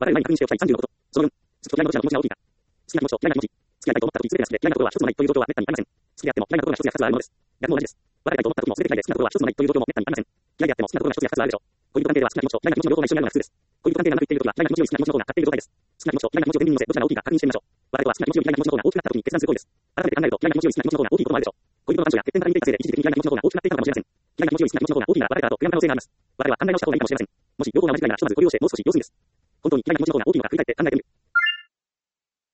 我々前に確認しておきたい36こと。その4、好きと嫌いなど者の気持ちが大きいか。好きな気持ちと嫌いな気持ち。付き合いたいと思った時すべてなしで嫌いなことは一つもないという状況は滅多にありません。好きであっても嫌いなことが一つや二つはあるものです。逆も同じです。別れたいと思った時もすべて嫌いで好きなことは一つもないという状況も滅多にありません。嫌いであっても好きなことが一つや二つはあるでしょう。恋人関係では好きな気持ちと嫌いな気持ちの両方が一緒になるのが普通です。恋人関係がなく言っている時は嫌いな気持ちより好きな気持ちの方が勝っている状態です。好きな気持ちと嫌いな気持ちを天秤に乗せどちらが大きいか確認してみましょう。我々は好きな気持ちより嫌いな気持ちの方が大きくなった時に決断する行為です。改めて考えると嫌いな気持ちより好きな気持ちの方が大きいこともあるでしょう。恋人の男女や欠点から見ていたせいで一時的に嫌いな気持ちの方が大きくなっていたのかもしれません。嫌いな気持ちより好きな気持ちの方が大きいなら別れた後悔や可能性があります。我々は考え直した方がいいかもしれません。もし両方が同じくらいならひとまずご了承申す少し様子見です。本当に嫌いな気持ちの方が大きいのか振り返って考えてみる。